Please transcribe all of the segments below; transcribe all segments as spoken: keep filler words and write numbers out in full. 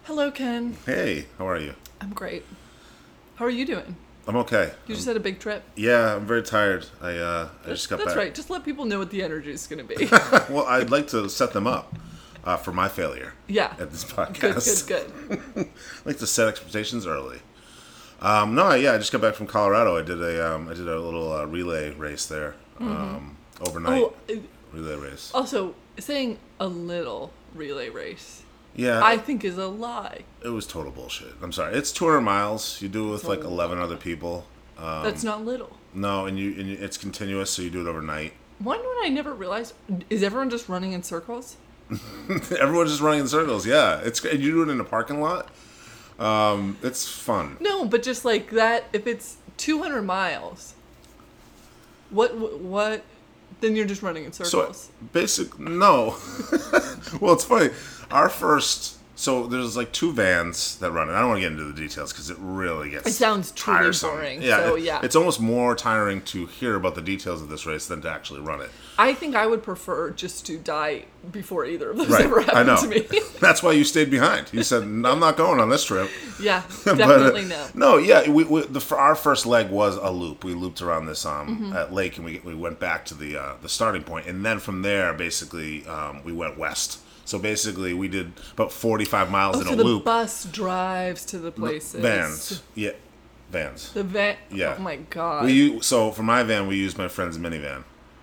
Hello, Ken. Hey, how are you? I'm great. How are you doing? I'm okay. You just I'm, had a big trip. yeah, I'm very tired. I uh, I just got That's back. right. Just let people know what the energy is going to be. Well, I'd like to set them up uh, for my failure. Yeah. At this Good, podcast. good, good. I like to set expectations early. Um, no, yeah, I just got back from Colorado. I did a um, I did a little uh, relay race there um, overnight. Oh, uh, Relay race. also, saying a little relay race, Yeah, I think is a lie. it was total bullshit. I'm sorry. It's two hundred miles. You do it with It's a like eleven other people. Um, That's not little. no, and you and you, it's continuous, so you do it overnight. One one I never realized, is everyone just running in circles? Everyone's just running in circles. Yeah, it's and you do it in a parking lot. Um, it's fun. No, but just like that, if it's two hundred miles, what, what, what, then you're just running in So circles. basic no. Well, it's funny. Our first so there's like two vans that run it. I don't want to get into the details because it really gets It sounds truly tiresome. boring, Yeah, so it- yeah. it's almost more tiring to hear about the details of this race than to actually run it. I think I would prefer just to die before either of those Right, ever I happened know. to me. That's why you stayed behind. You said, "I'm not going on this trip." Yeah, But, definitely uh, no. No, yeah, we, we the our first leg was a loop. We looped around this um Mm-hmm. at lake, and we we went back to the uh, the starting point, and then from there, basically, um, we went west. So basically, we did about forty-five miles Oh, in so a the loop. bus drives to the places. Vans, yeah, vans. The van. Yeah. Oh my god. We u- so for my van, we used my friend's minivan,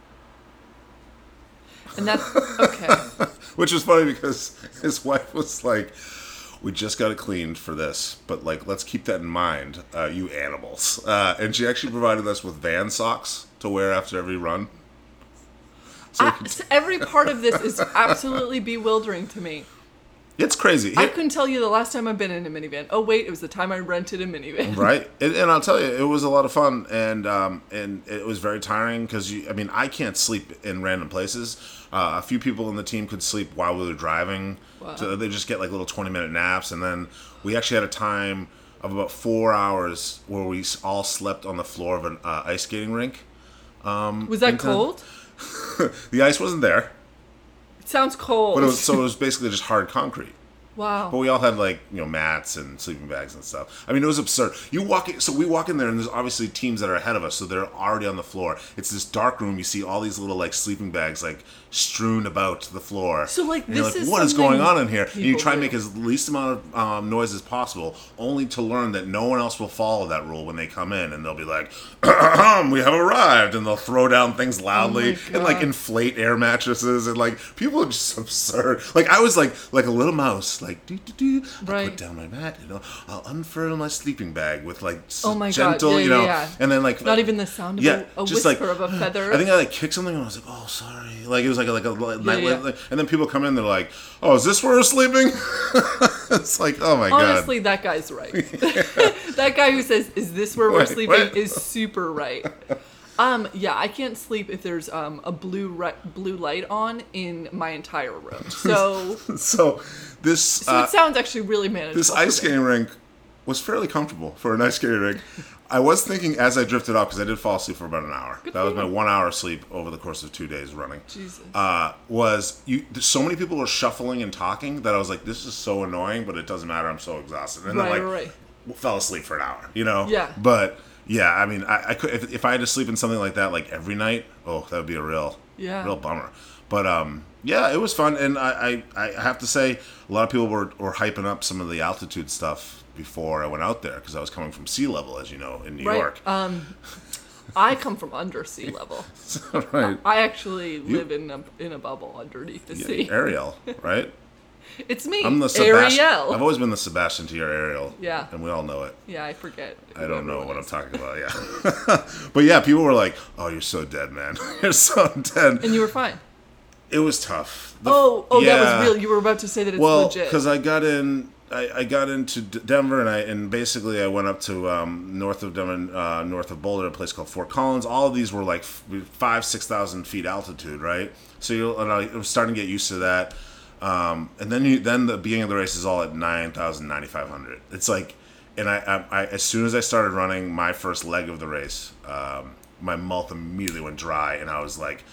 and that's okay. which was funny because his wife was like, "We just got it cleaned for this, but like, let's keep that in mind, uh, you animals." Uh, and she actually provided us with van socks to wear after every run. So we I, could- so every part of this is absolutely bewildering to me. it's crazy, I It- couldn't tell you the last time I've been in a minivan. Oh wait, it was the time I rented a minivan. right? And, and I'll tell you, it was a lot of fun, and um, and it was very tiring because you. I mean, I can't sleep in random places. Uh, a few people in the team could sleep while we were driving. Wow. So they just get like little twenty minute naps, and then we actually had a time of about four hours where we s- all slept on the floor of an uh, ice skating rink. Was that Intense. cold? The ice wasn't there, It sounds cold. but it was, so it was basically just hard concrete. wow. But we all had like, you know, mats and sleeping bags and stuff. I mean, it was absurd. You walk in, so we walk in there and there's obviously teams that are ahead of us, so they're already on the floor. It's this dark room. You see all these little like sleeping bags like strewn about the floor. So, like, and you're this like, is what is something going on in here? And you people try and do. make as least amount of um, noise as possible, only to learn that no one else will follow that rule when they come in, and they'll be like, "We have arrived," and they'll throw down things loudly Oh my and like God. inflate air mattresses, and like people are just absurd. Like I was like like a little mouse, like do do do. I'll Right. put down my mat, you know. I'll unfurl my sleeping bag with like s- Oh my God, gentle, yeah, you know, yeah, yeah. and then like Not even the sound of yeah, a, a just whisper like of a feather. I think I like kicked something and I was like, oh sorry, like it was like a, like a night, yeah. like- and then people come in, they're like, oh, is this where we're sleeping? It's like, oh my Honestly, god. that guy's right. That guy who says, "Is this where we're Wait, sleeping?" what? is super right. Um, yeah, I can't sleep if there's um a blue ri- blue light on in my entire room. So, So this so uh, it sounds actually really manageable. this for ice me. skating rink was fairly comfortable for an ice skating rink. I was thinking as I drifted off, because I did fall asleep for about an hour. Good that for was my you. one hour sleep over the course of two days running. Jesus. Uh, was you? So many people were shuffling and talking that I was like, this is so annoying, but it doesn't matter. I'm so exhausted, and Right, then like right, right. fell asleep for an hour. You know? Yeah. But yeah, I mean, I, I could if, if I had to sleep in something like that like every night. Oh, that would be a real, Yeah. real bummer. But um, yeah, it was fun, and I, I, I have to say, a lot of people were, were hyping up some of the altitude stuff before I went out there because I was coming from sea level, as you know, in New Right. York. Um, I come from under sea level. Right. I actually live in a in a bubble underneath the Yeah, sea. Ariel, right? It's me, I'm the Sebastian. Ariel. I've always been the Sebastian to your Ariel. Yeah. And we all know it. Yeah, I forget. I don't know what I'm is. talking about. Yeah. But yeah, people were like, "Oh, you're so dead, man. You're so dead." And you were fine. It was tough. The- Oh, oh, yeah. that was real. You were about to say that it's Well, legit. because I got in, I, I got into D- Denver, and I and basically I went up to um, north of Denver, uh, north of Boulder, a place called Fort Collins. All of these were like f- five, six thousand feet altitude, right? So you and I was starting to get used to that. Um, and then you, then the beginning of the race is all at nine thousand, ninety-five hundred. It's like, and I, I, I, as soon as I started running my first leg of the race, um, my mouth immediately went dry, and I was like,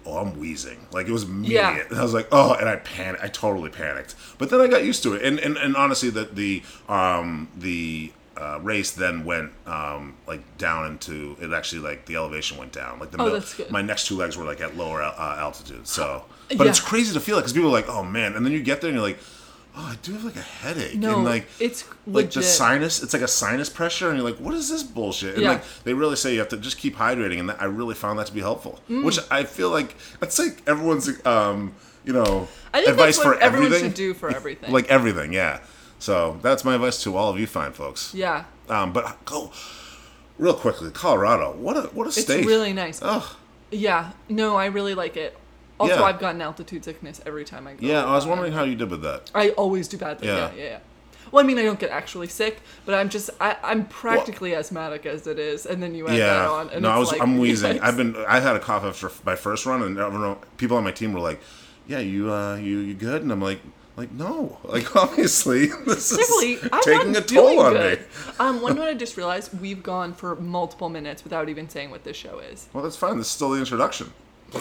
oh, I'm wheezing. Like, it was immediate. Yeah. And I was like, oh, and I panicked. I totally panicked. But then I got used to it. And and, and honestly, the the um the uh, race then went um like down into it. Actually, like the elevation went down. Like the Oh, mil- that's good. my next two legs were like at lower al- uh, altitude. So, but Yeah. it's crazy to feel it because people are like, oh man, and then you get there and you're like, oh, I do have like a headache. No, and like it's like legit. the sinus. It's like a sinus pressure, and you're like, what is this bullshit? And Yeah. like they really say you have to just keep hydrating, and that, I really found that to be helpful. Mm. Which I feel like that's like everyone's um you know I think advice that's what for everyone everything. should do for everything. Like everything, yeah. So that's my advice to all of you fine folks. yeah, Um, but go real quickly, Colorado. What a what a it's state. really nice. Oh Yeah, no, I really like it. Also, Yeah. I've gotten altitude sickness every time I go. yeah. I was wondering how you did with that. I always do badly. Yeah. Yeah, yeah, yeah. Well, I mean, I don't get actually sick, but I'm just, I, I'm practically asthmatic as it is, and then you add that Yeah, on, and no, it's I was. like, I'm wheezing. yikes. I've been. I had a cough after my first run, and I don't know, people on my team were like, "Yeah, you, uh, you, you good?" And I'm like, "Like no, like obviously this Simply, is I'm taking not a toll doing on good. me." Um, one note I just realized, we've gone for multiple minutes without even saying what this show is. Well, that's fine. This is still the introduction.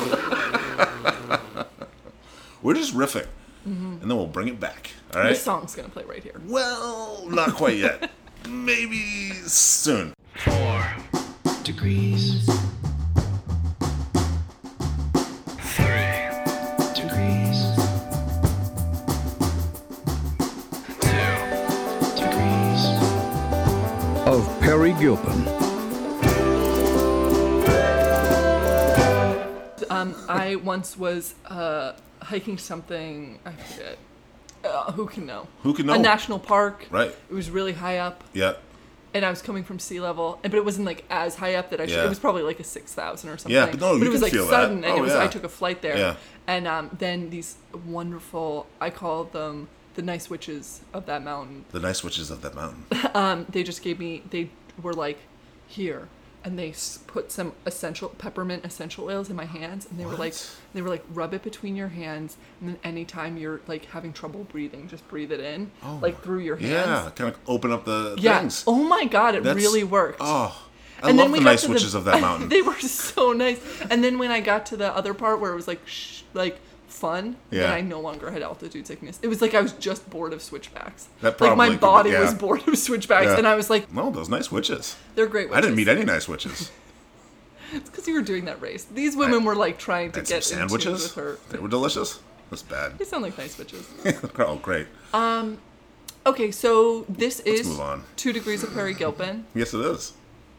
We're just riffing, and then we'll bring it back. All right. This song's gonna play right here. Well, not quite yet. Maybe soon. Four degrees. Three degrees. Two degrees. Of Perry Gilpin. Um, I once was uh, hiking something, I forget. Uh, who can know? Who can know? A national park. Right. It was really high up, Yeah. and I was coming from sea level, and but it wasn't like as high up that I should. Yeah. It was probably like a six thousand or something. Yeah, but no, you it was can like feel that. sudden, and Oh, it was. yeah. I took a flight there, Yeah. and um, then these wonderful, I call them the nice witches of that mountain. The nice witches of that mountain. Um, they just gave me. They were like, here. And they s- put some essential peppermint essential oils in my hands, and they were like, What? they were like, rub it between your hands, and then anytime you're like having trouble breathing, just breathe it in, Oh. like through your hands. Yeah, kind of open up the Yeah. things. Oh my god, it That's- really worked. Oh, I and love then we the got nice to the- witches of that mountain. They were so nice. And then when I got to the other part where it was like, shh, like fun, then Yeah. I no longer had altitude sickness. It was like I was just bored of switchbacks. That like my probably could be- body yeah. was bored of switchbacks, Yeah. and I was like, No, those nice witches. they're great witches. I didn't meet any nice witches. It's because you were doing that race. These women were like trying to And some get into with sandwiches. her. They were delicious. That's bad. They sound like nice bitches. Oh, great. Okay, so this is move on. Two Degrees of Perry Gilpin. Yes, it is.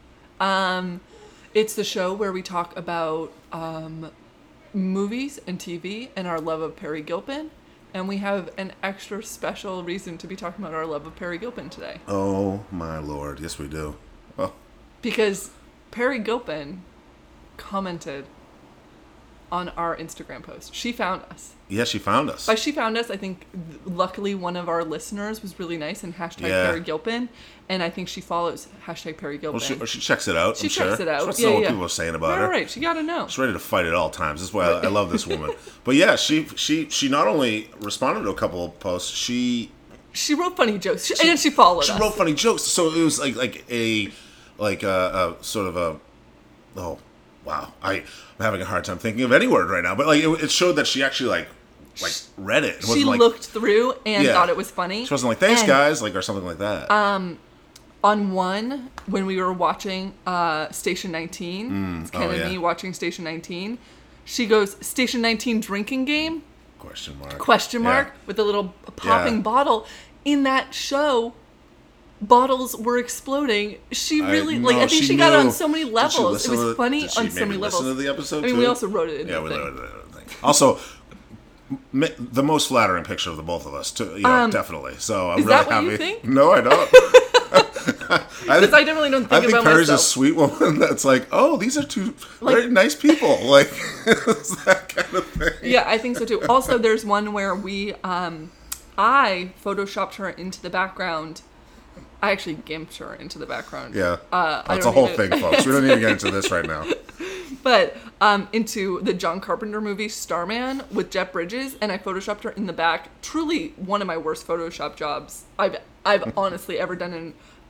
It's the show where we talk about um, movies and T V and our love of Perry Gilpin. And we have an extra special reason to be talking about our love of Perry Gilpin today. Oh my lord. Yes, we do. Oh, Because Perry Gilpin commented on our Instagram post. She found us. yeah, she found us. By she found us, I think th- luckily one of our listeners was really nice and hashtag Yeah. Perry Gilpin. And I think she follows hashtag Perry Gilpin. Well, she, or she checks it out. She I'm sure. checks it out. She wants to Yeah, know what yeah. people are saying about All her. right, she got to know. She's ready to fight at all times. That's why I, I love this woman. But yeah, she she she not only responded to a couple of posts, she She wrote funny jokes, she, and she followed she us. wrote funny jokes. So it was like like a like a, a sort of a oh wow. I I'm having a hard time thinking of any word right now. But like it, it showed that she actually like like read it. It She wasn't like, looked through and Yeah. thought it was funny. She wasn't like thanks And guys like or something like that. On one, when we were watching uh, Station nineteen, it's Ken oh, and yeah. me watching Station nineteen, she goes, Station nineteen drinking game? Question mark. Question mark Yeah. with a little popping Yeah. bottle. In that show, bottles were exploding. She I- really like. no, I think she she, got it knew. on so many Did she levels. It listen was to the- funny did she on so maybe many listen levels. to the episode I mean, too? we also wrote it in Yeah, the we thing. wrote it. in the thing. Also, m- the most flattering picture of the both of us, too, you know, Um, definitely. So I'm is really that what happy. you think? No, I don't. I Because I definitely don't think I think about Perry's myself. a sweet woman that's like, oh, these are two Like- very nice people. Like, it's that kind of thing. Yeah, I think so too. Also, there's one where we, um, I photoshopped her into the background. I actually gimped her into the background. Yeah. Uh, I That's a don't whole need to- thing, folks. We don't need to get into this right now. But um, into the John Carpenter movie Starman with Jeff Bridges, and I photoshopped her in the back. Truly one of my worst Photoshop jobs I've I've honestly ever done in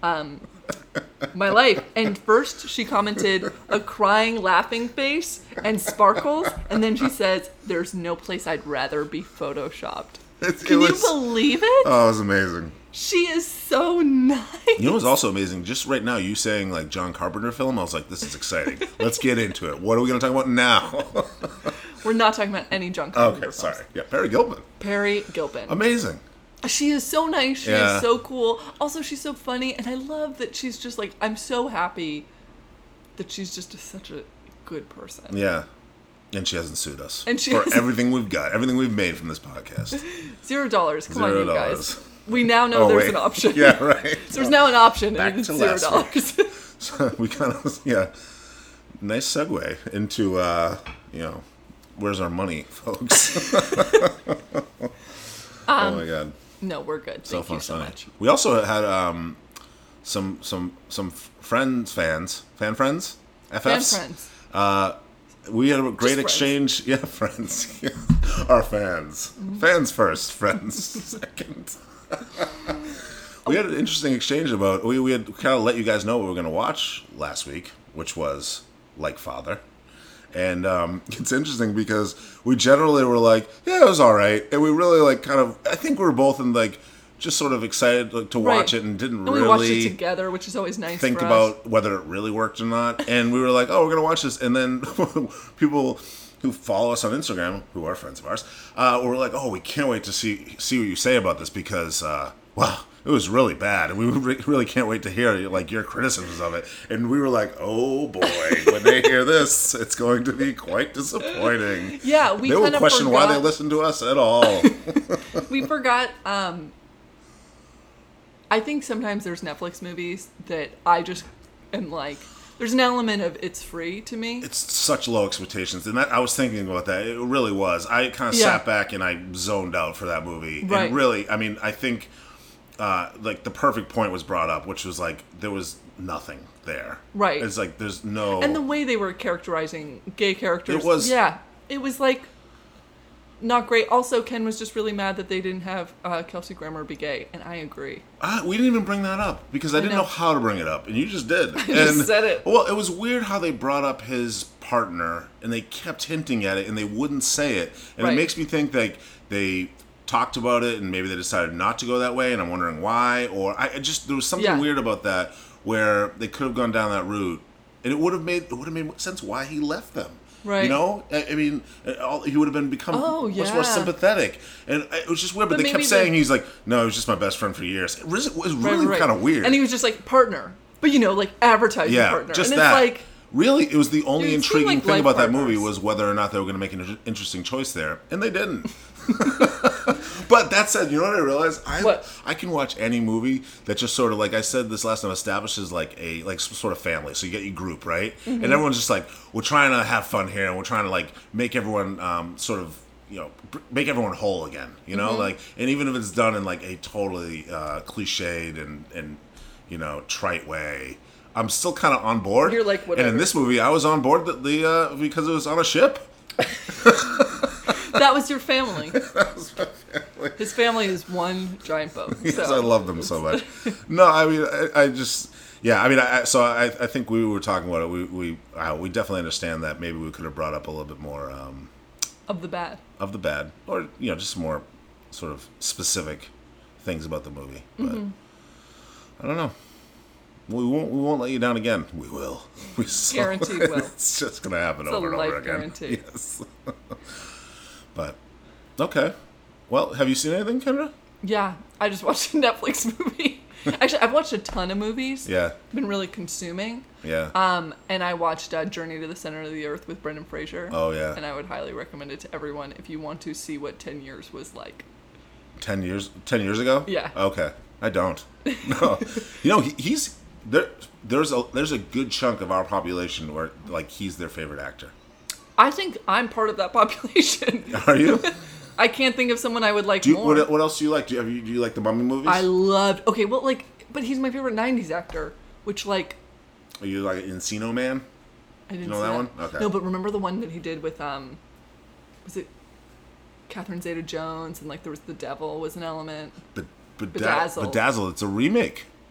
um, my life. And first she commented a crying, laughing face and sparkles, and then she says, "There's no place I'd rather be photoshopped." It's, Can it you was, believe it? Oh, it was amazing. She is so nice. You know what's also amazing? Just right now, you saying like John Carpenter film, I was like, this is exciting. Let's get into it. What are we going to talk about now? We're not talking about any John Carpenter Okay, films. sorry. Yeah, Perry Gilpin. Perry Gilpin. Amazing. She is so nice. She Yeah. is so cool. Also, she's so funny, and I love that she's just like, I'm so happy that she's just a, such a good person. Yeah. And she hasn't sued us And she for hasn't- everything we've got, everything we've made from this podcast. Zero dollars. Come Zero on, you dollars. guys. We now know Oh, there's wait. an option. Yeah, right. So there's now an option, Back and it's to zero last dollars. So we kind of, yeah, nice segue into, uh, you know, where's our money, folks? Oh my God. No, we're good. So Thank fun you so Sunday. much. We also had um, some some some friends, fans, fan friends, F Fs. Fan friends. Uh, we had a great Just exchange. Yeah, friends. Yeah. Our fans. Fans first, friends second. We had an interesting exchange about. We we had kind of let you guys know what we were going to watch last week, which was Like Father. And um, it's interesting because we generally were like, yeah, it was all right, and we really like kind of. I think we were both in like just sort of excited like, to watch Right. it and didn't And we really watched it together, which is always nice think for us. about whether it really worked or not. And we were like, oh, we're gonna watch this, and then people who follow us on Instagram, who are friends of ours, uh, were like, oh, we can't wait to see see what you say about this because, uh, wow. It was really bad, and we re- really can't wait to hear like your criticisms of it. And we were like, "Oh boy, when they hear this, it's going to be quite disappointing." Yeah, we they will kind of question why they forgot- listen to us at all. We forgot. Um, I think sometimes there's Netflix movies that I just am like. There's an element of it's free to me. It's such low expectations, and that I was thinking about that. It really was. I kind of Yeah. sat back and I zoned out for that movie. Right. And really, I mean, I think uh, like the perfect point was brought up, which was like there was nothing there. Right. It's like there's no. And the way they were characterizing gay characters. It was- Yeah. It was like not great. Also, Ken was just really mad that they didn't have uh, Kelsey Grammer be gay, and I agree. Ah, we didn't even bring that up because I, didn't know. know. how to bring it up, and you just did. I just said it. Well, it was weird how they brought up his partner, and they kept hinting at it, and they wouldn't say it, and Right. it makes me think like they talked about it, and maybe they decided not to go that way, and I'm wondering why. Or I I just there was something Yeah. weird about that where they could have gone down that route, and it would have made it would have made sense why he left them. Right. You know, I, I mean, uh, all, he would have been become Oh, much more yeah. sympathetic, and it was just weird. But, But they kept maybe saying the- he's like, no, he was just my best friend for years. It was, it was Right, really right. kind of weird. And he was just like partner, but you know, like advertising yeah, partner. just and that. it's like really, it was the only Dude, it seemed intriguing like thing life about that movie partners. was whether or not they were going to make an inter- interesting choice there, and they didn't. But that said, you know what I realized? I What? I can watch any movie that just sort of like I said this last time establishes like a like some sort of family. So you get your group, right? Mm-hmm. And everyone's just like, we're trying to have fun here, and we're trying to like make everyone um, sort of you know br- make everyone whole again. You know, Mm-hmm. like and even if it's done in like a totally uh, cliched and and you know trite way. I'm still kind of on board. You're like, And in whatever. this movie, I was on board the, the uh, because it was on a ship. that was your family. His family is one giant boat. Yes, so. I love them so much. No, I mean, I, I just, yeah, I mean, I, so I, I think we were talking about it. We we uh, we definitely understand that maybe we could have brought up a little bit more um, Of the bad. of the bad, or you know, just more sort of specific things about the movie. But Mm-hmm. I don't know. We won't. We won't let you down again. We will. We so, Guaranteed will. It's just gonna happen It's a over and over life again. guarantee. Yes. But okay. Well, have you seen anything, Kendra? Yeah, I just watched a Netflix movie. Actually, I've watched a ton of movies. Yeah. Been really consuming. Yeah. Um, and I watched uh, Journey to the Center of the Earth with Brendan Fraser. Oh, yeah. And I would highly recommend it to everyone if you want to see what ten years was like. Ten years. Ten years ago. Yeah. Okay. I don't. No. You know, he, he's there. There's a there's a good chunk of our population where like he's their favorite actor. I think I'm part of that population. Are you? I can't think of someone I would like Do you, more. what, what else do you like? Do you, have you, do you like the Mummy movies? I loved. Okay, well, like, but he's my favorite nineties actor, which like Are you like Encino Man? I didn't know see that one? Okay. No, but remember the one that he did with um, was it Catherine Zeta-Jones and like there was the devil was an element. But Bedazz- Bedazzled. Bedazzled. It's a remake.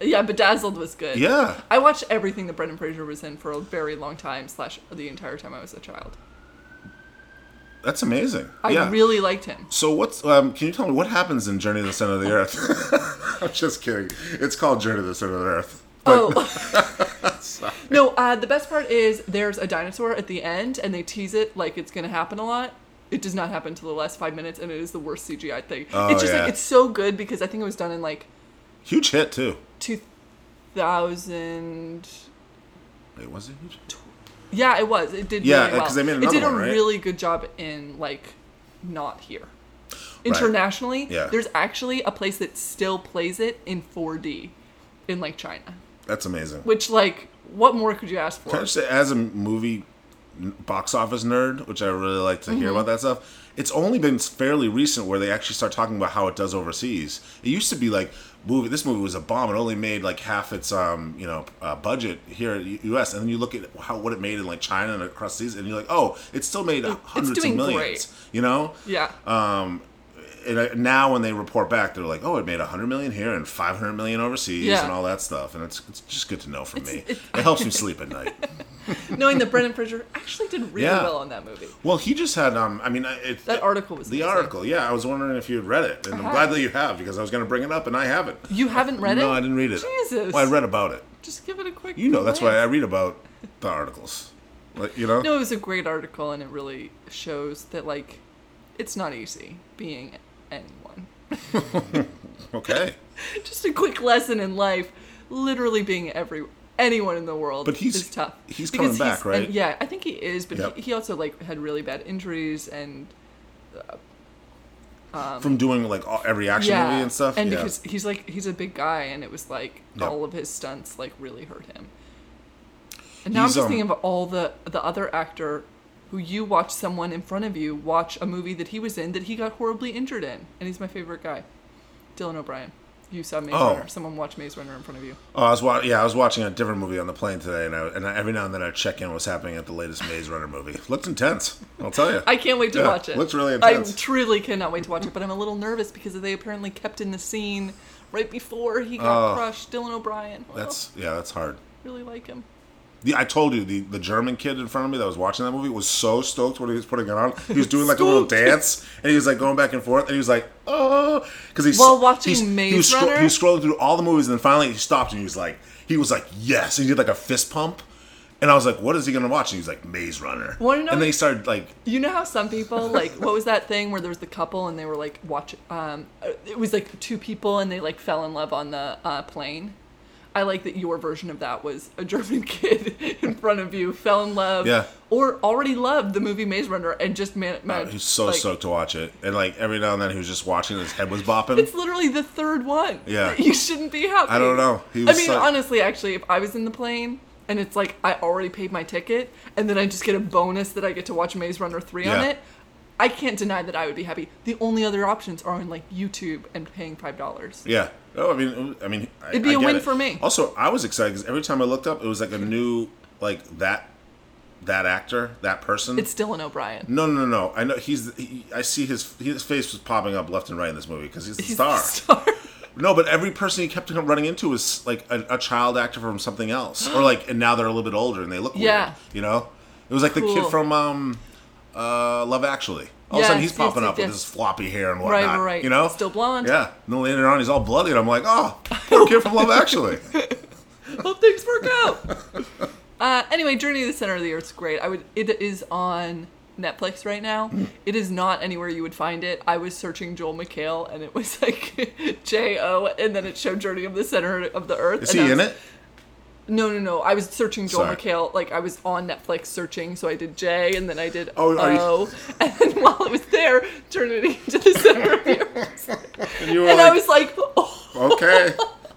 Yeah, Bedazzled was good. Yeah. I watched everything that Brendan Fraser was in for a very long time, slash the entire time I was a child. That's amazing. I yeah. really liked him. So what's um? Can you tell me what happens in Journey to the Center of the Earth? I'm just kidding. It's called Journey to the Center of the Earth. Oh. No, uh, the best part is there's a dinosaur at the end, and they tease it like it's going to happen a lot. It does not happen until the last five minutes, and it is the worst C G I thing. Oh, it's just yeah. like, it's so good because I think it was done in like Huge hit too. two thousand. Wait, was it huge? Yeah, it was. It did Yeah, really well. 'cause they made it another did a one, right? really good job in like not here. Internationally, Yeah. there's actually a place that still plays it in four D in like China. That's amazing. Which, like, what more could you ask for? Can I just say, as a movie n- box office nerd, which I really like to hear Mm-hmm. about that stuff, it's only been fairly recent where they actually start talking about how it does overseas. It used to be like, movie. This movie was a bomb. It only made like half its um you know uh, budget here in the U S And then you look at how what it made in like China and across seas, and you're like, oh, it still made hundreds of doing millions. great. You know? Yeah. Um, and uh, now when they report back, they're like, oh, it made one hundred million here and five hundred million overseas Yeah. and all that stuff. And it's it's just good to know for It's- me. it's- It helps me sleep at night. Knowing that Brendan Fraser actually did really Yeah. well on that movie. Well, he just had um. I mean, it, That article was the amazing. article. Yeah, I was wondering if you had read it, and I'm have. glad that you have because I was going to bring it up and I haven't. You haven't read it? No, I didn't read it. Jesus. Well, I read about it. Just give it a quick You know, that's why I glance. read about the articles. Like, you know. No, it was a great article, and it really shows that, like, it's not easy being anyone. Okay. Just a quick lesson in life. Literally being every anyone in the world But he's- is tough. he's Because coming back, right? and yeah, I think he is, but Yep. he, he also, like, had really bad injuries, and From doing like all, every action yeah, movie and stuff. and yeah. because he's like he's a big guy, and it was like Yep. all of his stunts like really hurt him. And now He's, I'm just um, thinking of all the the other actor who you watch someone in front of you watch a movie that he was in that he got horribly injured in, and he's my favorite guy, Dylan O'Brien. You saw Maze Oh. Runner. Someone watched Maze Runner in front of you. Oh, I was wa- yeah, I was watching a different movie on the plane today, and I, and I, every now and then I check in what's happening at the latest Maze Runner movie. Looks intense, I'll tell you. I can't wait to Yeah, watch it. looks really I intense. truly cannot wait to watch it, but I'm a little nervous because they apparently kept in the scene right before he got Oh. crushed. Dylan O'Brien. Oh, That's yeah, that's hard. really like him. The, I told you, the, the German kid in front of me that was watching that movie was so stoked when he was putting it on. He was doing like a little Stoked. dance, and he was like going back and forth, and he was like, oh, because he's While watching he's, Maze he was scro- Runner? he was scrolling through all the movies, and then finally he stopped, and he was like, he was like, yes, and he did like a fist pump, and I was like, what is he gonna watch? And he was like, Maze Runner, Wanna know- and then he started like, You know how some people like what was that thing where there was the couple and they were like watch um it was like two people and they like fell in love on the uh, plane. I like that your version of that was a German kid in front of you fell in love, Yeah. or already loved the movie Maze Runner and just man, man he was so like, stoked to watch it, and like every now and then he was just watching, and his head was bopping. It's literally the third one. Yeah. You shouldn't be happy. I don't know. He I was mean, so- honestly, actually, if I was in the plane and it's like I already paid my ticket and then I just get a bonus that I get to watch Maze Runner three on Yeah. it, I can't deny that I would be happy. The only other options are on like YouTube and paying five dollars. Yeah. Oh, I mean, I mean, I, It'd be I a get win it. for me. Also, I was excited because every time I looked up, it was like a new, like that, that actor, that person. It's Dylan O'Brien. no, no, no, no. I know he's. He, I see his his face was popping up left and right in this movie because he's the He's star. the star. No, but every person he kept running into was like a, a child actor from something else, or like, and now they're a little bit older and they look weird. Yeah. You know, it was like the Cool. kid from um, uh, Love Actually. All of a sudden, Yes, he's popping yes, up yes, with yes. his floppy hair and Right, whatnot. right, right. You know, Still blonde. Yeah. And then later on, he's all bloody, and I'm like, oh, poor kid from Love Actually. Hope things work out. uh, anyway, Journey to the Center of the Earth's great. I would. It is on Netflix right now. Hmm. It is not anywhere you would find it. I was searching Joel McHale, and it was like J O, and then it showed Journey of the Center of the Earth. Is and he I in was- it? No, no, no. I was searching Joel Sorry. McHale. Like I was on Netflix searching, so I did J, and then I did Oh, are you- O, and then while it was there, Journey to the Center of the Earth. And you were And like, I was like, oh. okay.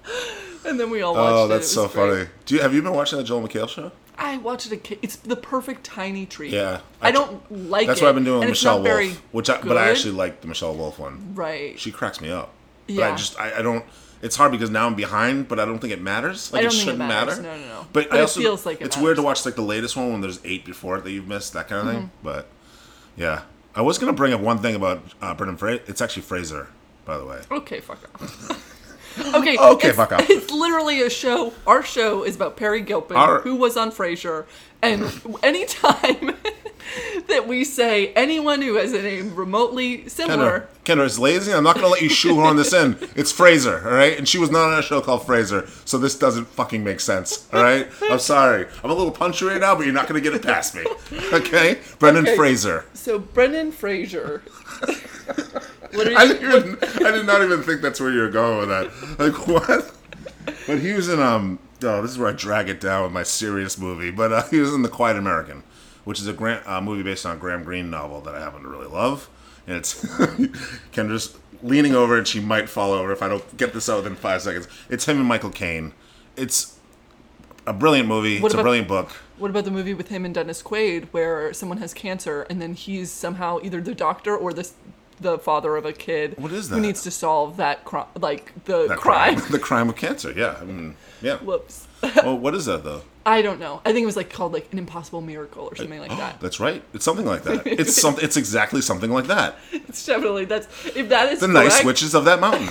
And then we all watched it. Oh, It that's was so great. funny. Do you have you been watching the Joel McHale show? I watched it. Occa- It's the perfect tiny treat. Yeah. I, I tr- don't like That's it. what I've been doing and with it's Michelle not very Wolf, which I, but I good. actually like the Michelle Wolf one. Right. She cracks me up. But Yeah. I just I, I don't. It's hard because now I'm behind, but I don't think it matters. Like I don't it think it shouldn't matters. matter. No, no, no. But, But I it also, feels like it it's weird to matters. watch like the latest one when there's eight before it that you've missed, that kind of Mm-hmm. thing. But yeah, I was gonna bring up one thing about uh, Brendan Fraser. It's actually Fraser, by the way. Okay, fuck off. Okay. Okay, it's, fuck off. It's literally a show. Our show is about Perry Gilpin, Our- who was on Frasier, and anytime that we say anyone who has a name remotely similar, Kendra, Kendra is lazy. I'm not going to let you shoehorn this in. It's Frasier, all right? And she was not on a show called Frasier, so this doesn't fucking make sense, all right? I'm sorry. I'm a little punchy right now, but you're not going to get it past me, okay? Brendan Okay. Fraser. so Brendan Fraser. What are I, you? didn't even, I did not even think that's where you were going with that. Like, what? But he was in, um, oh, this is where I drag it down with my serious movie, but uh, he was in The Quiet American, which is a Grant, uh, movie based on a Graham Greene novel that I happen to really love. And it's Kendra's leaning over and she might fall over if I don't get this out within five seconds. It's him and Michael Caine. It's a brilliant movie. What it's about- a brilliant book. What about the movie with him and Dennis Quaid, where someone has cancer and then he's somehow either the doctor or the the father of a kid What is who that? needs to solve that crime, like the That crime. the crime of cancer, yeah. I mean, yeah. Whoops. Well, what is that, though? I don't know. I think it was like called like an impossible miracle or something like that. That's right. It's something like that. It's some, It's exactly something like that. It's definitely that's if that is The nice correct, witches of that mountain.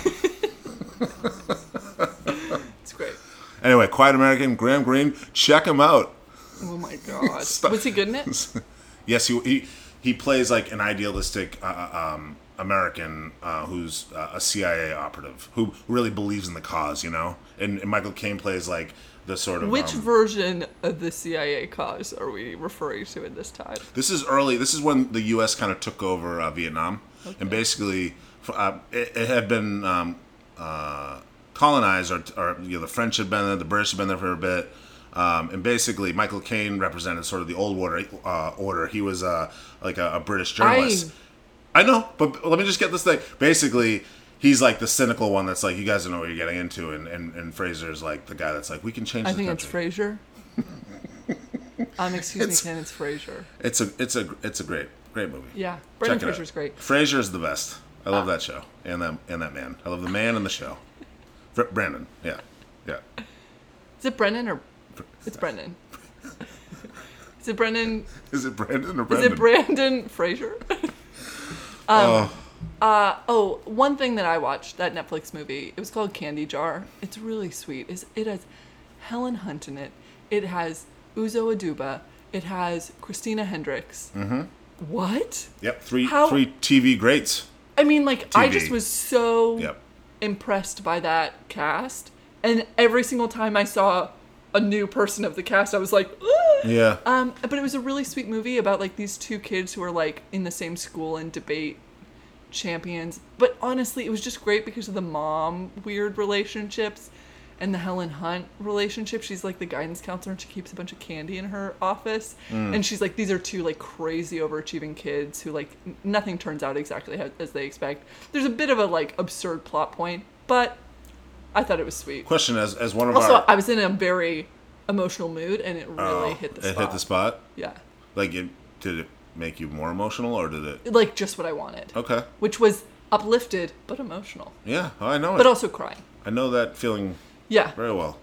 it's great. Anyway, Quiet American, Graham Greene, check him out. Oh my god. Stop. Was he good in it? Yes, he he, he plays like an idealistic uh, um, American uh, who's uh, a C I A operative who really believes in the cause, you know. And, and Michael Caine plays like the sort of Which um, version of the C I A cause are we referring to at this time? This is early. This is when the U S kind of took over uh, Vietnam, and basically, uh, it, it had been um, uh, colonized, or, or you know, the French had been there, the British had been there for a bit, um, and basically, Michael Caine represented sort of the old order. Uh, order. He was uh, like a, a British journalist. I know, but let me just get this thing. Basically, he's like the cynical one that's like, you guys don't know what you're getting into, and and, and Fraser's like the guy that's like, we can change. I the think country. it's Frasier. um, excuse It's- me, Ken, it's Frasier. It's a it's a it's a great great movie. Yeah, Brendan Check it out. Fraser's great. Frasier is the best. I love Ah. that show and that and that man. I love the man and the show. Fr- Brandon, yeah, yeah. Is it Brendan or it's Brendan? Is it Brendan? Is it Brandon or Is Brendan? it Brandon Fraser? oh, Uh, oh, one thing that I watched, that Netflix movie, it was called Candy Jar. It's really sweet. It's, it has Helen Hunt in it. It has Uzo Aduba. It has Christina Hendricks. Mm-hmm. What? yep. Three How- three T V greats. I mean, like, I T V. just was so Yep. impressed by that cast. And every single time I saw a new person of the cast, I was like, "Ah!" Yeah. Um, but it was a really sweet movie about like these two kids who are like in the same school and debate champions. But honestly, it was just great because of the mom weird relationships and the Helen Hunt relationship. She's like the guidance counselor and she keeps a bunch of candy in her office. And she's like, these are two like crazy overachieving kids who like n- nothing turns out exactly how, as they expect. There's a bit of a like absurd plot point, but I thought it was sweet. Question: As as one of Also, our I was in a very emotional mood and it really Oh, hit the it spot. hit the spot. Yeah. Like, it did it make you more emotional, or did it? Like just what I wanted. Okay. Which was uplifted but emotional. Yeah, I know But it. also crying. I know that feeling Yeah. very well.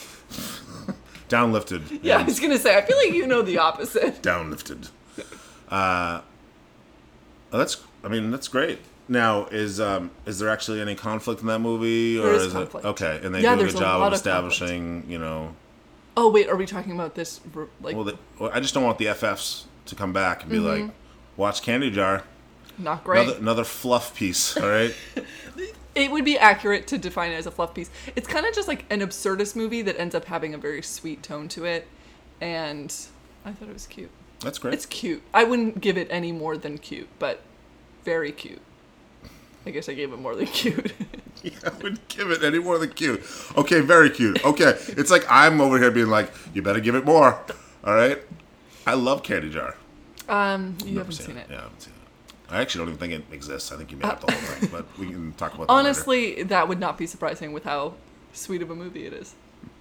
Downlifted. Yeah, I and was gonna say I feel like you know the opposite. downlifted. Uh, oh, that's. I mean, that's great. Now, is um is there actually any conflict in that movie, or There is is conflict. it okay? And they Yeah, do a there's good a job lot of of conflict. establishing, you know. Oh wait, are we talking about this r- like Well, they, well, I just don't want the F Fs to come back and be Mm-hmm. like, "Watch Candy Jar, not great? another another fluff piece." All right. It would be accurate to define it as a fluff piece. It's kind of just like an absurdist movie that ends up having a very sweet tone to it, and I thought it was cute. That's great. It's cute. I wouldn't give it any more than cute, but very cute. I guess I gave it more than cute. I wouldn't give it any more than cute. Okay, very cute. Okay, it's like I'm over here being like, "You better give it more." All right. I love Candy Jar. um, you Never haven't seen it. Yeah, I haven't seen it. I actually don't even think it exists. I think you made up the whole thing, but we can talk about that later. Honestly, that would not be surprising with how sweet of a movie it is.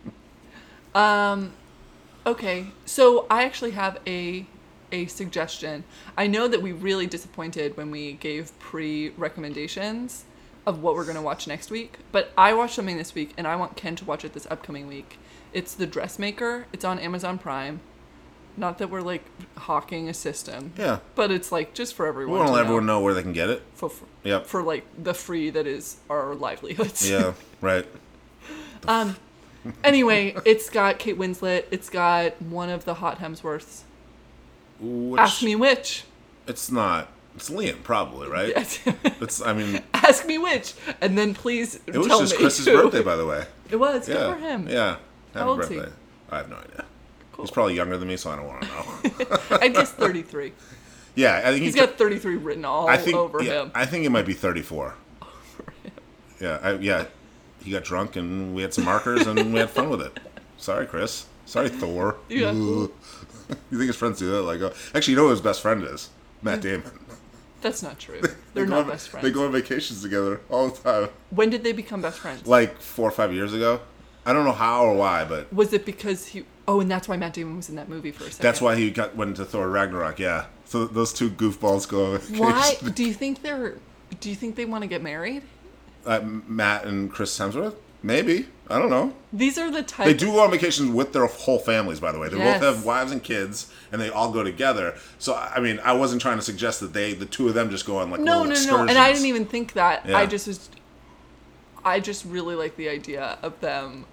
Um, okay, so I actually have a a suggestion. I know that we really disappointed when we gave pre-recommendations of what we're going to watch next week, but I watched something this week, and I want Ken to watch it this upcoming week. It's The Dressmaker. It's on Amazon Prime. Not that we're, like, hawking a system. Yeah. But it's, like, just for We everyone want to to let know. everyone know where they can get it. For, for, Yep. for, like, the free that is our livelihoods. Yeah, right. the f- Um. Anyway, it's got Kate Winslet. It's got one of the hot Hemsworths. which, Ask me which. It's not. It's Liam, probably, right? Yes. It's. I mean, Ask me which, and then please it was tell just me Chris's who. birthday, by the way. It was. Yeah. Good for him. Yeah. Happy old is he? birthday. I have no idea. Cool. He's probably younger than me, so I don't want to know. I guess thirty-three. Yeah, I think He's he got thirty-three written all I think, over yeah, him. I think it might be thirty-four. Over him. Yeah, I, yeah. He got drunk and we had some markers and we had fun with it. Sorry, Chris. Sorry, Thor. Yeah. You think his friends do that? Like, oh, actually, you know who his best friend is? Matt Damon. That's not true. They They're go not on- best friends. They go on vacations together all the time. When did they become best friends? Like four or five years ago. I don't know how or why, but Was it because he? Oh, and that's why Matt Damon was in that movie for a second. that's why he got went into Thor Ragnarok. Yeah. So those two goofballs go on vacation. Why do you think they're? Do you think they want to get married? Uh, Matt and Chris Hemsworth? Maybe. I don't know. These are the type. They do go on vacations with their whole families, by the way. They Yes. both have wives and kids, and they all go together. So, I mean, I wasn't trying to suggest that they, the two of them, just go on like No, little no, excursions. no. And I didn't even think that. Yeah. I just was. I just really like the idea of them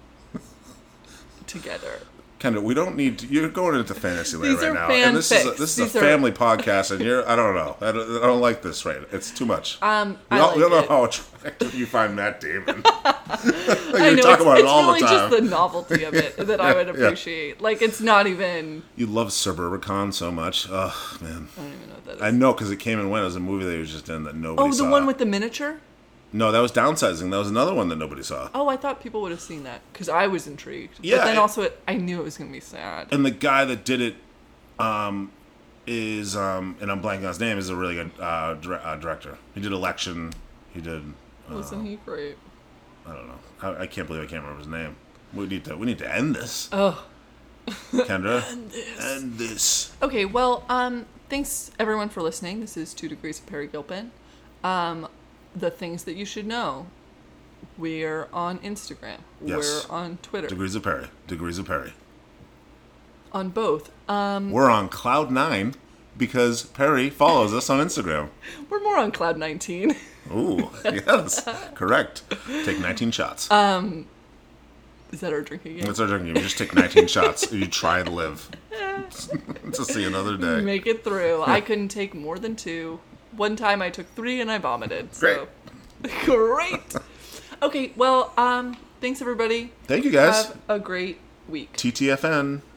together. Kendra, we don't need to, you're going into fantasy land These right are now, fan and this is a, fics. this is a These are- family podcast, and you're I don't know, I don't, I don't like this right. It's too much. Um, we I all, like we don't know it. how attractive you find Matt Damon. I you know talk it's, about it's it all really the time. just the novelty of it that I would Yeah. appreciate. Like it's not even. You love Suburbicon so much. Oh man, I don't even know what that is. I know because it came and went. It was a movie that he was just in that nobody Oh, the saw. one with the miniature. No, that was Downsizing. That was another one that nobody saw. Oh, I thought people would have seen that because I was intrigued. Yeah, but then it- also it, I knew it was gonna be sad. And the guy that did it um, is, um, and I'm blanking on his name, is a really good uh, dire- uh, director. He did Election. He did. Uh, Wasn't he great? I don't know. I, I can't believe I can't remember his name. We need to. We need to end this. Oh. Kendra. end this. End this. Okay. Well, um, thanks everyone for listening. This is Two Degrees of Perry Gilpin. Um, the things that you should know. We're on Instagram. Yes. We're on Twitter. Degrees of Perry. Degrees of Perry. On both. Um, We're on Cloud Nine because Perry follows us on Instagram. we're more on Cloud nineteen. Ooh, yes, correct. Take nineteen shots. Is that our drinking game? That's our drinking. You just take nineteen shots and you try and live to see another day. Make it through. I couldn't take more than two. One time I took three and I vomited. So. Great. Okay, well, um, thanks everybody. Thank you guys. Have a great week. T T F N.